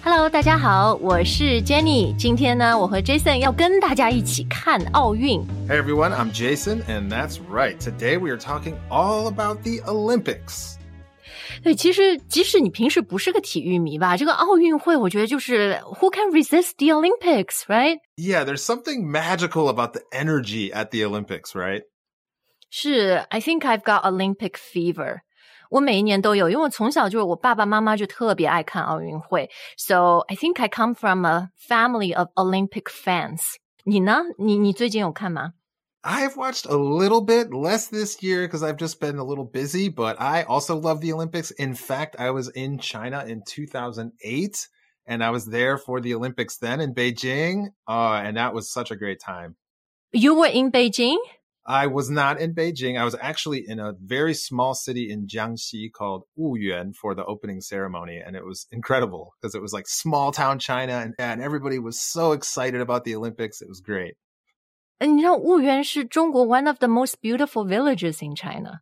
Hello， 大家好，我是 Jenny。今天呢，我和 Jason 要跟大家一起看奥运。 Hey everyone, I'm Jason, and that's right. Today we are talking all about the Olympics. 对，其实即使你平时不是个体育迷吧，这个奥运会我觉得就是 Who can resist the Olympics, right? Yeah, there's something magical about the energy at the Olympics, right? 是 I think I've got Olympic fever. 我每一年都有，因为我从小就是我爸爸妈妈就特别爱看奥运会 So I think I come from a family of Olympic fans. 你呢？你最近有看吗？ I've watched a little bit, less this year because I've just been a little busy, but I also love the Olympics. In fact, I was in China in 2008, and I was there for the Olympics then in Beijing, and that was such a great time. You were in Beijing? I was not in Beijing. I was actually in a very small city in Jiangxi called Wuyuan for the opening ceremony. And it was incredible because it was like small town China and everybody was so excited about the Olympics. It was great. 你知道婺源是中国 one of the most beautiful villages in China.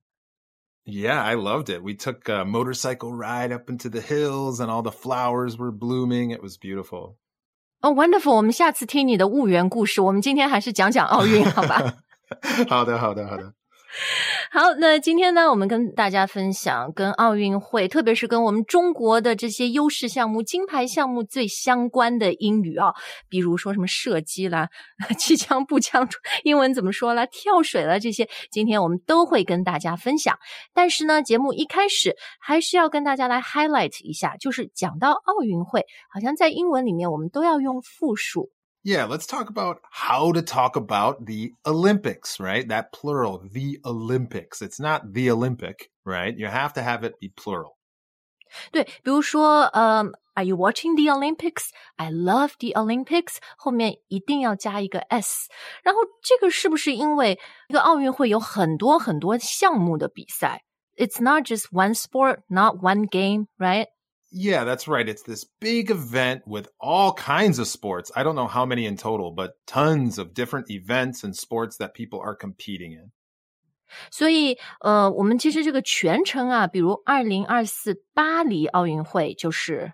Yeah, I loved it. We took a motorcycle ride up into the hills and all the flowers were blooming. It was beautiful. Oh, wonderful. 我们下次听你的婺源故事。我们今天还是讲讲奥运，好吧？ 好的。 好，那今天呢，我们跟大家分享跟奥运会，特别是跟我们中国的这些优势项目、金牌项目最相关的英语啊，比如说什么射击啦、气枪、步枪，英文怎么说啦、跳水啦这些，今天我们都会跟大家分享。但是呢，节目一开始还是要跟大家来 highlight 一下，就是讲到奥运会，好像在英文里面我们都要用复数。 Yeah, let's talk about how to talk about the Olympics, right? That plural, the Olympics. It's not the Olympic, right? You have to have it be plural. 对，比如说Are you watching the Olympics? I love the Olympics. 后面一定要加一个 s。然后这个是不是因为这个奥运会有很多很多项目的比赛 It's not just one sport, not one game, right? Yeah, that's right. It's this big event with all kinds of sports. I don't know how many in total, but tons of different events and sports that people are competing in. 所以我们其实这个全称啊，比如2024巴黎奥运会就是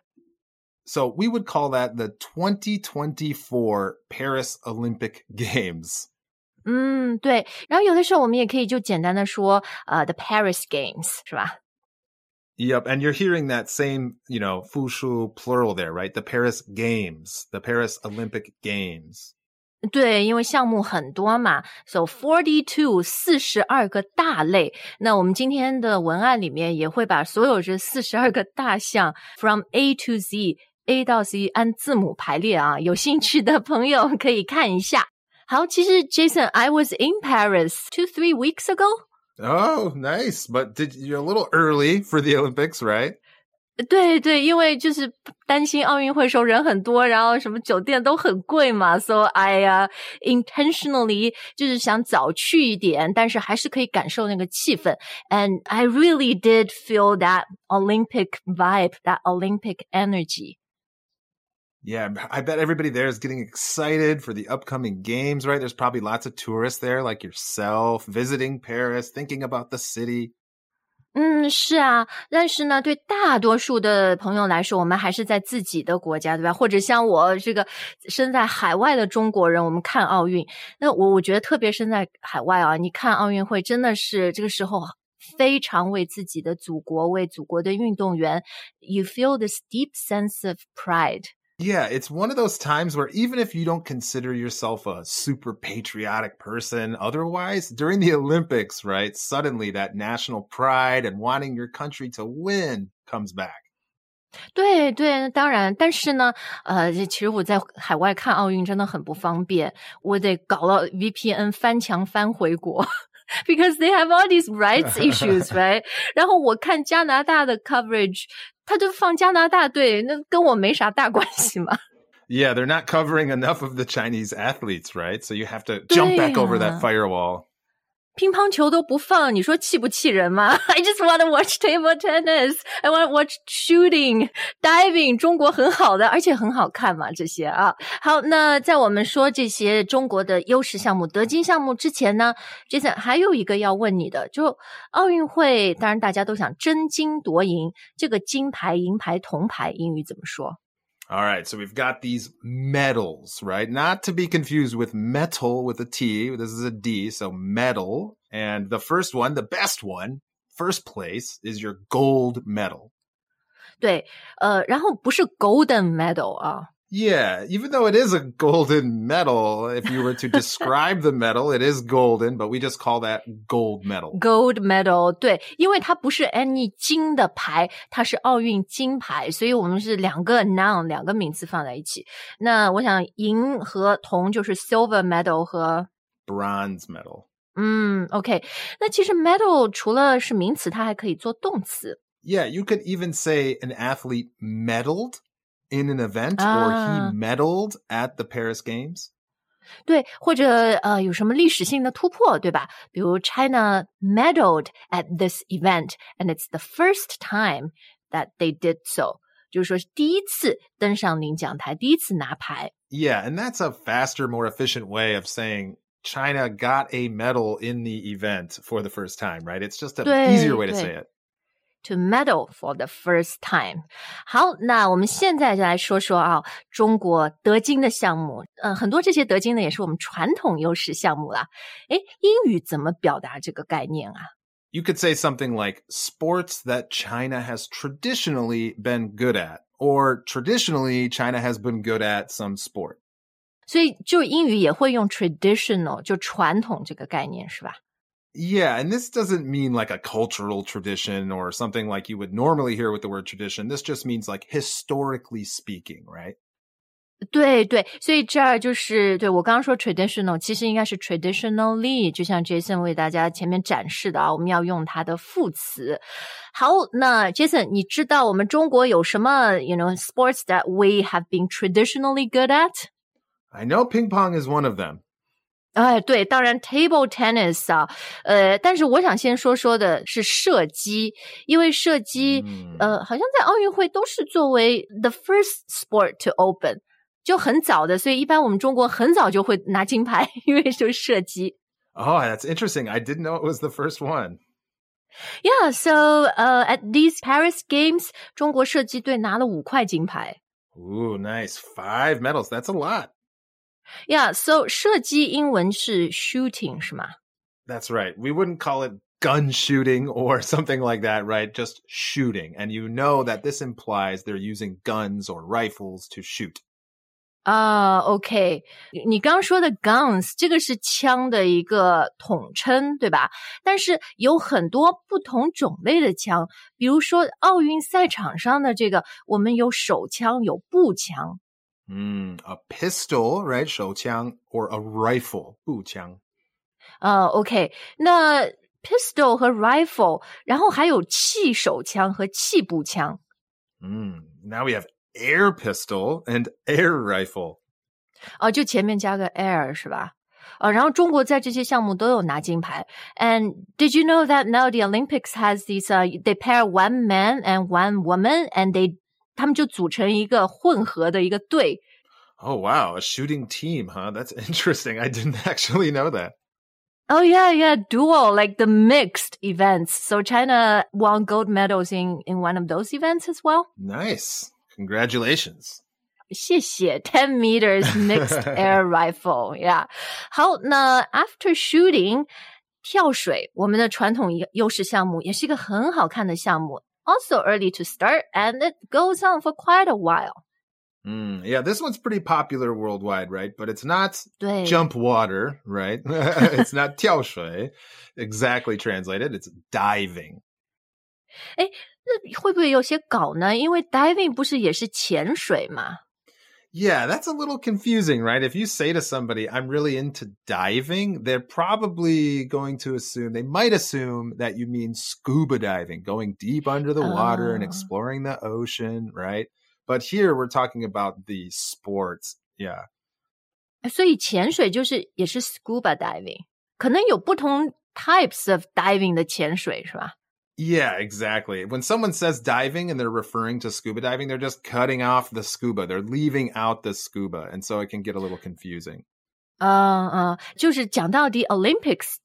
So we would call that the 2024 Paris Olympic Games. 对，然后有的时候我们也可以就简单的说the Paris Games 是吧？ Yep, and you're hearing that same, fushu plural there, right? The Paris Games, the Paris Olympic Games. 对，因为项目很多嘛 So 42 42个大类那我们今天的文案里面也会把所有这42个大项 From A to Z A 到 Z 按字母排列啊有兴趣的朋友可以看一下好其实 Jason I was in Paris 2-3 weeks ago Oh, nice. But you're a little early for the Olympics, right? 对，因为就是担心奥运会时候人很多，然后什么酒店都很贵嘛 So I intentionally 就是想早去一点，但是还是可以感受那个气氛 And I really did feel that Olympic vibe, that Olympic energy. Yeah, I bet everybody there is getting excited for the upcoming games, right? There's probably lots of tourists there like yourself, visiting Paris, thinking about the city. 是啊，但是呢，对大多数的朋友来说，我们还是在自己的国家，对吧？或者像我这个身在海外的中国人，我们看奥运，那我觉得特别身在海外啊，你看奥运会真的是这个时候非常为自己的祖国，为祖国的运动员 ，you feel this deep sense of pride. Yeah, it's one of those times where even if you don't consider yourself a super patriotic person otherwise, during the Olympics, right, suddenly that national pride and wanting your country to win comes back. 对，当然，但是呢，其实我在海外看奥运真的很不方便，我得搞到 VPN 翻墙翻回国。Because they have all these rights issues, right? 然后我看加拿大的 coverage, 他就放加拿大队，那跟我没啥大关系嘛。 Yeah, they're not covering enough of the Chinese athletes, right? So you have to jump back over that firewall. 乒乓球都不放，你说气不气人吗 I just want to watch table tennis. I want to watch shooting, diving. 中国很好的，而且很好看嘛，这些啊。好，那在我们说这些中国的优势项目、得金项目之前呢 ，Jason 还有一个要问你的，就奥运会，当然大家都想争金夺银，这个金牌、银牌、铜牌英语怎么说 All right, so we've got these medals, right? Not to be confused with metal with a T. This is a D, so medal. And the first one, the best one, first place, is your gold medal. 对，然后不是 golden medal 啊。 Yeah, even though it is a golden medal, if you were to describe the medal, it is golden, but we just call that gold medal. Gold medal, 对，因为它不是 any 金的牌，它是奥运金牌，所以我们是两个 noun 两个名词放在一起。那我想银和铜就是 silver medal 和 bronze medal. OK， 那其实 medal 除了是名词，它还可以做动词。 Yeah, you could even say an athlete medaled in an event or he medaled at the Paris Games. 对，或者有什么历史性的突破，对吧？比如 China medaled at this event and it's the first time that they did so. 就是说第一次登上领奖台，第一次拿牌。 Yeah, and that's a faster, more efficient way of saying China got a medal in the event for the first time, right? It's just an easier way to say it. To medal for the first time. 好，那我们现在就来说说啊，中国得金的项目。很多这些得金的也是我们传统优势项目啦。诶，英语怎么表达这个概念啊？ You could say something like sports that China has traditionally been good at, or traditionally China has been good at some sport. 所以就英语也会用 traditional 就传统这个概念是吧？ Yeah, and this doesn't mean like a cultural tradition or something like you would normally hear with the word tradition. This just means like historically speaking, right? 对对，所以这儿就是对我刚刚说 traditional， 其实应该是 traditionally， 就像 Jason 为大家前面展示的啊，我们要用它的副词。好，那 Jason， 你知道我们中国有什么 sports that we have been traditionally good at? I know ping pong is one of them. 哎，对，当然 table tennis 啊，但是我想先说说的是射击，因为射击，好像在奥运会都是作为 the first sport to open， 就很早的，所以一般我们中国很早就会拿金牌，因为就是射击。 Oh, that's interesting. I didn't know it was the first one. Yeah, so at these Paris Games, 中国射击队拿了5块金牌。 Ooh, nice. 5 medals. That's a lot. Yeah, so 射击英文是 shooting 是吗？ That's right. We wouldn't call it gun shooting or something like that, right? Just shooting. And you know that this implies they're using guns or rifles to shoot. OK， 你刚刚说的 guns 这个是枪的一个统称，对吧？但是有很多不同种类的枪，比如说奥运赛场上的这个，我们有手枪，有步枪。 A pistol, right? 手枪 or a rifle, 步枪。 OK， 那 pistol 和 rifle， 然后还有气手枪和气步枪。 Now we have air pistol and air rifle. 就前面加个 air 是吧？然后中国在这些项目都有拿金牌。And did you know that now the Olympics has these, they pair one man and one woman, and他们就组成一个混合的一个队。 Oh, wow. A shooting team, huh? That's interesting. I didn't actually know that. Oh, yeah, dual, like the mixed events. So China won gold medals in one of those events as well. Nice. Congratulations. 谢谢 10 meters mixed air rifle. Yeah. 好，那 after shooting, 跳水，我们的传统优势项目也是一个很好看的项目。Also early to start, and it goes on for quite a while. Yeah, this one's pretty popular worldwide, right? But it's not jump water, right? It's not 跳水, exactly translated. It's diving. 诶，那会不会有些搞呢？因为 diving 不是也是潜水吗？ Yeah, that's a little confusing, right? If you say to somebody, I'm really into diving, they're probably going to assume, they might assume that you mean scuba diving, going deep under the water and exploring the ocean, right? But here we're talking about the sports, yeah. 所以潜水就是也是 scuba diving， 可能有不同 types of diving 的潜水是吧？ Yeah, exactly. When someone says diving and they're referring to scuba diving, they're just cutting off the scuba. They're leaving out the scuba. And so it can get a little confusing. 就是讲到the Olympics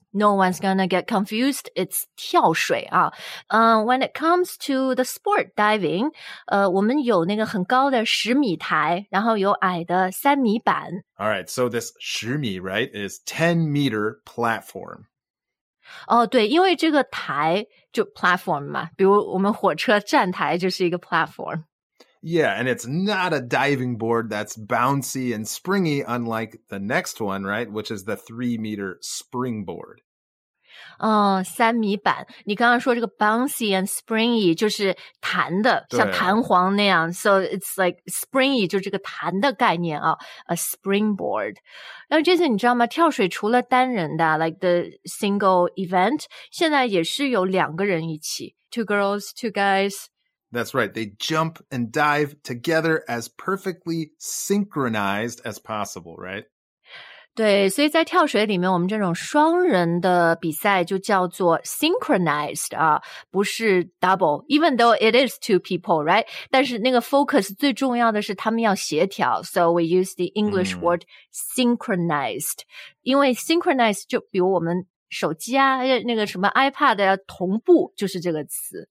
No one's gonna get confused. It's 跳水啊。When it comes to the sport diving, 我们有那个很高的10米台，然后有矮的3米板。 All right, so this 10米, right, is 10-meter platform. 哦，对，因为这个台就 platform 嘛，比如我们火车站台就是一个 platform。 Yeah, and it's not a diving board that's bouncy and springy, unlike the next one, right, which is the 3-meter springboard. 3米板，你刚刚说这个 bouncy and springy 就是弹的，像弹簧那样 ，so it's like springy 就是这个弹的概念啊 ，a springboard。然后这次你知道吗？跳水除了单人的 like the single event， 现在也是有2个人一起 ，two girls, two guys。That's right. They jump and dive together as perfectly synchronized as possible, right? 对，所以在跳水里面，我们这种双人的比赛就叫做 synchronized 啊，不是 double。Even though it is two people, right? 但是那个 focus 最重要的是他们要协调。So we use the English word synchronized. 因为 synchronized 就比如我们手机啊，那个什么 iPad 要同步，就是这个词。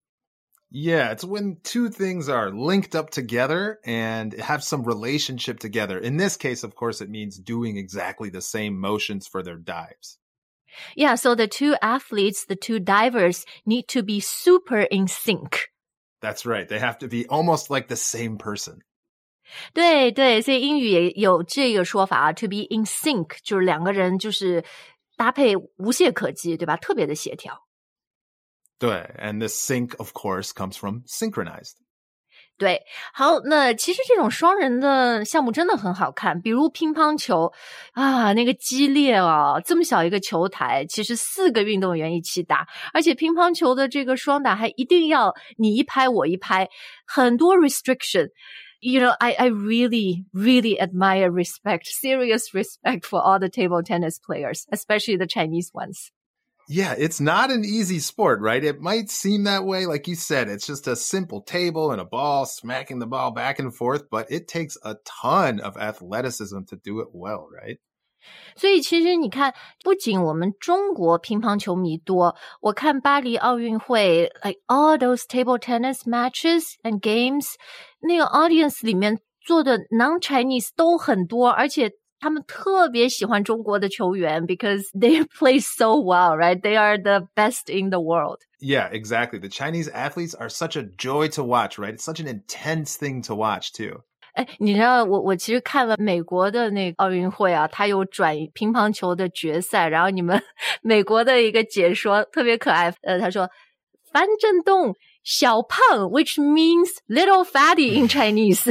Yeah, it's when two things are linked up together and have some relationship together. In this case, of course, it means doing exactly the same motions for their dives. Yeah, so the two athletes, the two divers, need to be super in sync. That's right. They have to be almost like the same person. 对对，所以英语也有这个说法啊 ，to be in sync 就是两个人就是搭配无懈可击，对吧？特别的协调。 对 and this sync, of course, comes from synchronized. 对，好，那其实这种双人的项目真的很好看，比如乒乓球啊，那个激烈哦，这么小一个球台，其实4个运动员一起打，而且乒乓球的这个双打还一定要你一拍我一拍，很多 restriction。You know, I really, really admire serious respect for all the table tennis players, especially the Chinese ones. Yeah, it's not an easy sport, right? It might seem that way. Like you said, it's just a simple table and a ball, smacking the ball back and forth, but it takes a ton of athleticism to do it well, right? 所以其实你看，不仅我们中国乒乓球迷多，我看巴黎奥运会 like all those table tennis matches and games， 那个 audience 里面坐的 non-Chinese 都很多，而且他们特别喜欢中国的球员 because they play so well, right? They are the best in the world. Yeah, exactly. The Chinese athletes are such a joy to watch, right? It's such an intense thing to watch too. 哎，你知道我其实看了美国的那个奥运会啊，他有转乒乓球的决赛，然后你们美国的一个解说特别可爱，他说樊振东小胖 which means little fatty in Chinese.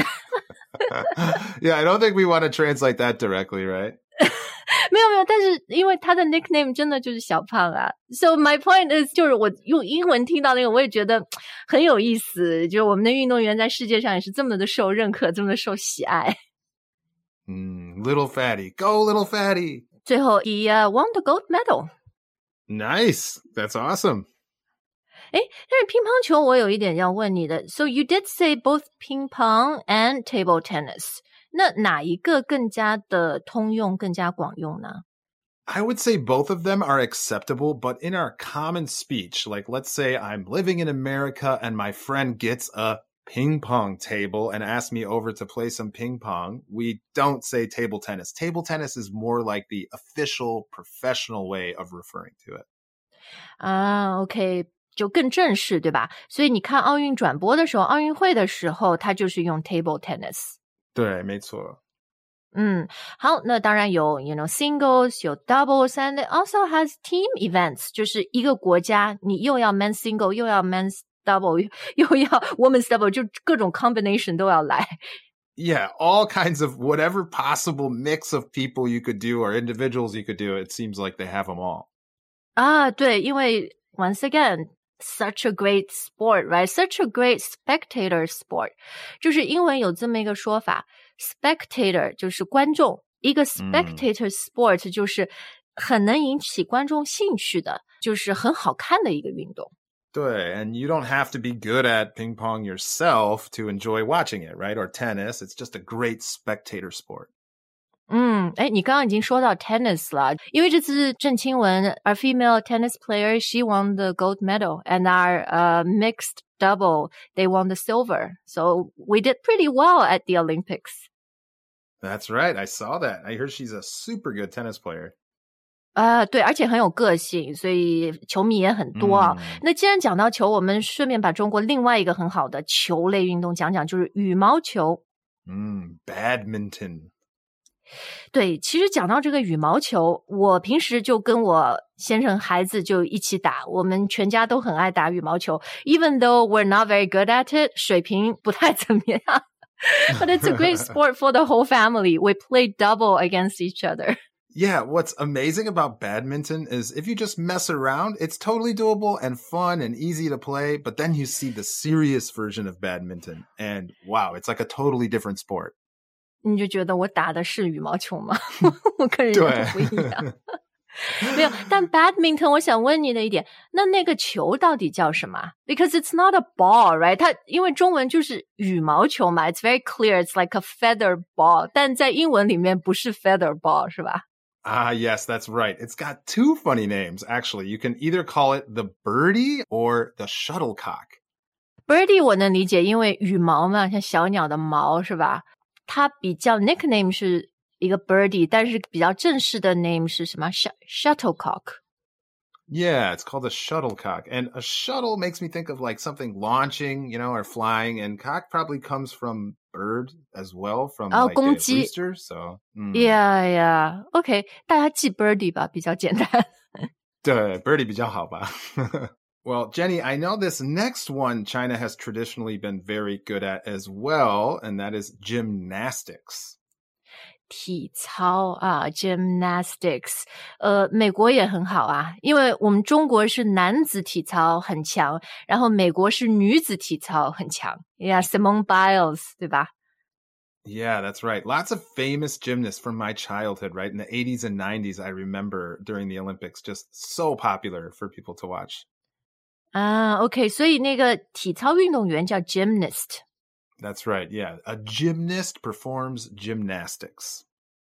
Yeah, I don't think we want to translate that directly, right? 没有，但是因为他的 nickname 真的就是小胖啊。So my point is， 就是我用英文听到那个，我也觉得很有意思。就是我们的运动员在世界上也是这么的受认可，这么的受喜爱。 Little fatty, go little fatty. 最后 he won the gold medal. Nice, that's awesome. 诶，但是乒乓球我有一点要问你的。So you did say both 乒乓 and table tennis. 那哪一个更加的通用，更加广用呢？ I would say both of them are acceptable, but in our common speech, like let's say I'm living in America and my friend gets a ping pong table and asks me over to play some ping pong, we don't say table tennis. Table tennis is more like the official professional way of referring to it. 啊 OK 就更正式对吧？所以你看奥运转播的时候，奥运会的时候，它就是用 table tennis。 对，没错。 好，那当然有 you know singles 有 doubles and it also has team events， 就是一个国家你又要 men's single 又要 men's double 又要 women's double， 就各种 combination 都要来。 Yeah, all kinds of whatever possible mix of people you could do or individuals you could do, it seems like they have them all. 啊，对，因为 once again such a great sport, right? Such a great spectator sport. 就是英文有这么一个说法 spectator 就是观众，一个 spectator sport 就是很能引起观众兴趣的，就是很好看的一个运动。 对 and you don't have to be good at ping pong yourself to enjoy watching it, right? Or tennis. It's just a great spectator sport. 你刚刚已经说到 tennis 了，因为这次郑钦文 our female tennis player, she won the gold medal, and our mixed double, they won the silver. So we did pretty well at the Olympics. That's right. I saw that. I heard she's a super good tennis player. 对，而且很有个性，所以球迷也很多啊。那既然讲到球，我们顺便把中国另外一个很好的球类运动讲讲，就是羽毛球。 Badminton. 对，其实讲到这个羽毛球，我平时就跟我先生孩子就一起打，我们全家都很爱打羽毛球 even though we're not very good at it, 水平不太怎么样But it's a great sport for the whole family. We play double against each other. Yeah, what's amazing about badminton is if you just mess around, it's totally doable and fun and easy to play, but then you see the serious version of badminton and wow, it's like a totally different sport. 你就觉得我打的是羽毛球吗？我跟人家不一样。没有，但 badminton 我想问你的一点，那个球到底叫什么？ Because it's not a ball, right? 它因为中文就是羽毛球嘛 It's very clear, it's like a feather ball 但在英文里面不是 feather ball 是吧？ Yes, that's right. It's got two funny names, actually. You can either call it the birdie or the shuttlecock. Birdie 我能理解，因为羽毛嘛，像小鸟的毛是吧？它比较 nickname 是一个 birdie, 但是比较正式的 name 是什么 shuttlecock. Yeah, it's called a shuttlecock. And a shuttle makes me think of like something launching, or flying. And cock probably comes from bird as well, from like a rooster. So, Yeah. Okay, 大家记 birdie 吧，比较简单。 对 birdie 比较好吧。Well, Jenny, I know this next one China has traditionally been very good at as well, and that is gymnastics. 体操啊 gymnastics 美国也很好啊，因为我们中国是男子体操很强，然后美国是女子体操很强 Yeah, Simone Biles 对吧？ Yeah, that's right. Lots of famous gymnasts from my childhood, right? In the 80s and 90s, I remember during the Olympics, just so popular for people to watch. OK, 所以那个体操运动员叫 gymnast. That's right, yeah. A gymnast performs gymnastics.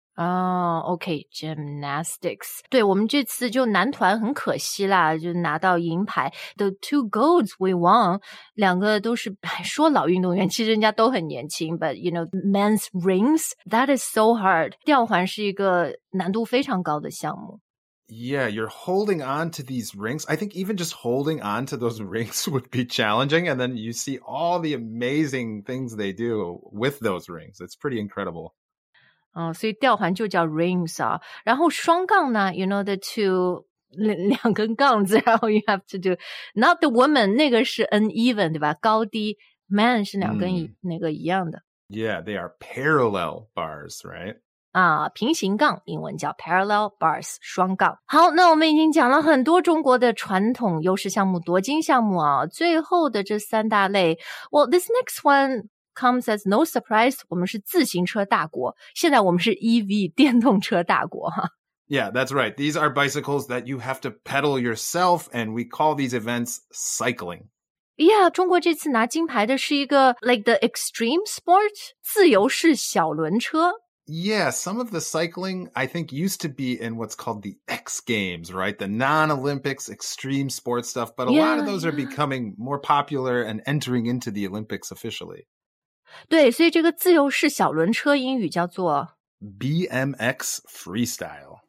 OK, gymnastics. 对，我们这次就男团很可惜啦，就拿到银牌。The two golds we won, 两个都是说老运动员，其实人家都很年轻 but men's rings, that is so hard. 吊环是一个难度非常高的项目。 Yeah, you're holding on to these rings. I think even just holding on to those rings would be challenging. And then you see all the amazing things they do with those rings. It's pretty incredible. 所以吊环就叫 rings 啊。然后双杠呢 the two 两根杠子，然后 you have to do not the woman 那个是 uneven 对吧？高低 man 是两根那个一样的。 Yeah, they are parallel bars, right? 平行杠英文叫 parallel bars 双杠。好，那我们已经讲了很多中国的传统优势项目夺金项目啊，最后的这三大类 Well, this next one comes as no surprise 我们是自行车大国，现在我们是 EV 电动车大国哈。 Yeah, that's right. These are bicycles that you have to pedal yourself and we call these events cycling. Yeah, 中国这次拿金牌的是一个 like the extreme sport 自由式小轮车。 Yeah, some of the cycling, I think, used to be in what's called the X Games, right? The non-Olympics extreme sports stuff. But a lot of those are becoming more popular and entering into the Olympics officially. 对，所以这个自由式小轮车英语叫做 BMX Freestyle.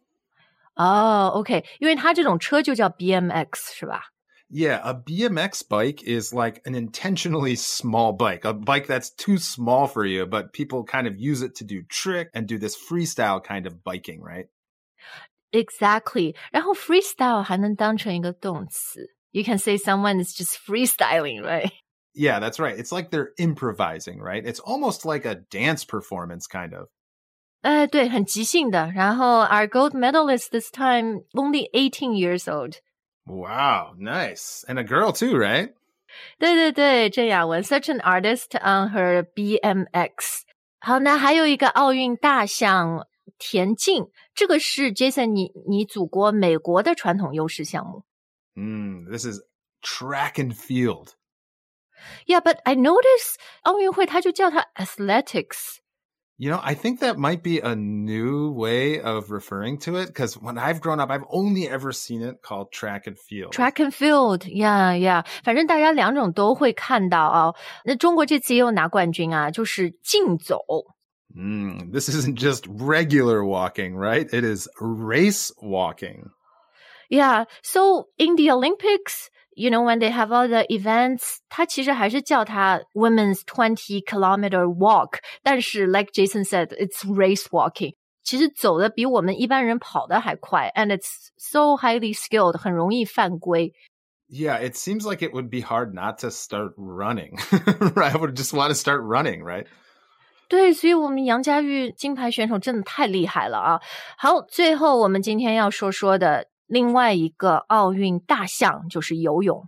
OK, 因为它这种车就叫 BMX 是吧？ Yeah, a BMX bike is like an intentionally small bike, a bike that's too small for you, but people kind of use it to do trick and do this freestyle kind of biking, right? Exactly. 然后 freestyle 还能当成一个动词。You can say someone is just freestyling, right? Yeah, that's right. It's like they're improvising, right? It's almost like a dance performance kind of. 对，很即兴的。然后 our gold medalist this time only 18 years old. Wow, nice. And a girl too, right? 对，郑雅文 such an artist on her BMX. 好，那还有一个奥运大项田径，这个是 Jason 你祖国美国的传统优势项目。 This is track and field. Yeah, but I notice 奥运会它就叫它 athletics. You know, I think that might be a new way of referring to it because when I've grown up, I've only ever seen it called track and field. Track and field, yeah, yeah. 反正大家两种都会看到啊。那中国这次也有拿冠军啊，就是竞走。 This isn't just regular walking, right? It is race walking. Yeah, so in the Olympics,you know, when they have all the events, 它其实还是叫它 women's 20-kilometer walk. 但是 like Jason said, it's race walking. 其实走的比我们一般人跑的还快 and it's so highly skilled, 很容易犯规。 Yeah, it seems like it would be hard not to start running. I would just want to start running, right? 对，所以我们杨佳玉金牌选手真的太厉害了啊。好，最后我们今天要说的另外一个奥运大项就是游泳。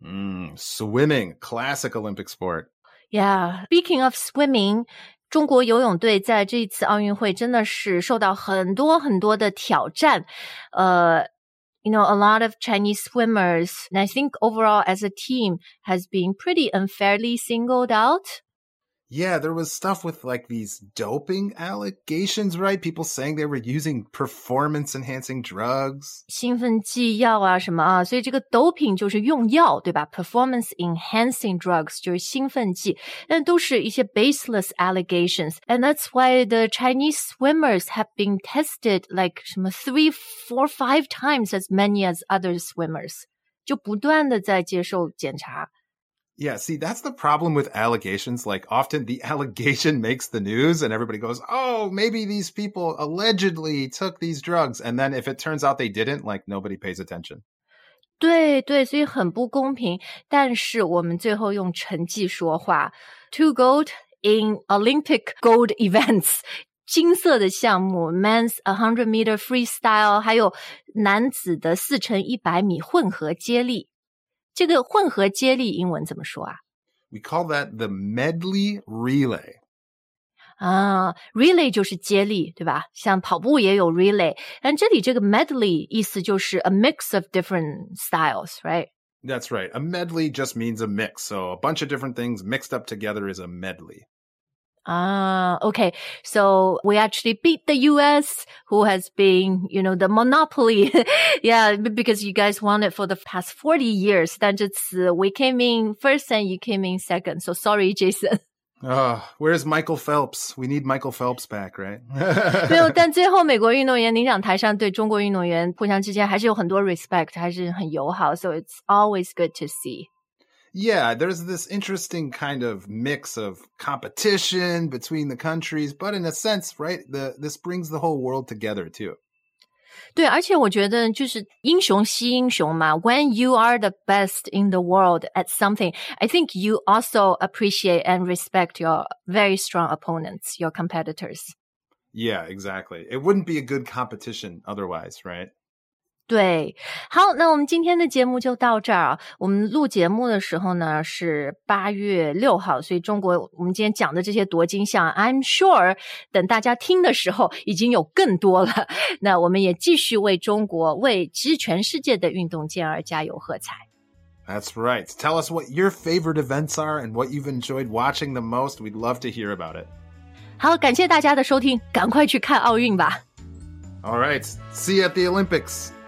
Swimming, classic Olympic sport. Yeah, speaking of swimming, 中国游泳队在这次奥运会真的是受到很多很多的挑战。You know, a lot of Chinese swimmers, and I think overall as a team has been pretty unfairly singled out.Yeah, there was stuff with like these doping allegations, right? People saying they were using performance-enhancing drugs. 兴奋剂药啊什么啊，所以这个 doping 就是用药，对吧？ Performance-enhancing drugs 就是兴奋剂，但都是一些 baseless allegations. And that's why the Chinese swimmers have been tested like 什么 3, 4, 5 times as many as other swimmers. 就不断的在接受检查。 Yeah, see, that's the problem with allegations. Like, often the allegation makes the news and everybody goes, oh, maybe these people allegedly took these drugs. And then if it turns out they didn't, like, nobody pays attention. 对对，所以很不公平。但是我们最后用成绩说话。Two gold in Olympic gold events. 金色的项目 men's 100-meter freestyle 还有男子的4×100米混合接力。这个混合接力英文怎么说啊？ We call that the medley relay. 啊 relay 就是接力，对吧？像跑步也有 relay， 但这里这个 medley 意思就是 a mix of different styles, right? That's right. A medley just means a mix. So a bunch of different things mixed up together is a medley. Okay. So we actually beat the US, who has been, you know, the monopoly. Yeah, because you guys won it for the past 40 years. 但这次 we came in first and you came in second. So sorry, Jason. Where's Michael Phelps? We need Michael Phelps back, right? 没有，但最后美国运动员领奖台上对中国运动员互相之间还是有很多 respect， 还是很友好。So it's always good to see.Yeah, there's this interesting kind of mix of competition between the countries, but in a sense, right, this brings the whole world together too. 对，而且我觉得就是英雄惜英雄嘛。When you are the best in the world at something, I think you also appreciate and respect your very strong opponents, your competitors. Yeah, exactly. It wouldn't be a good competition otherwise, right? 对，好，那我们今天的节目就到这儿啊。我们录节目的时候呢是8月6号，所以中国我们今天讲的这些夺金项 I'm sure 等大家听的时候已经有更多了。那我们也继续为中国，为其实全世界的运动健儿加油喝彩。 That's right. Tell us what your favorite events are and what you've enjoyed watching the most. We'd love to hear about it. 好，感谢大家的收听，赶快去看奥运吧。 All right. See you at the Olympics.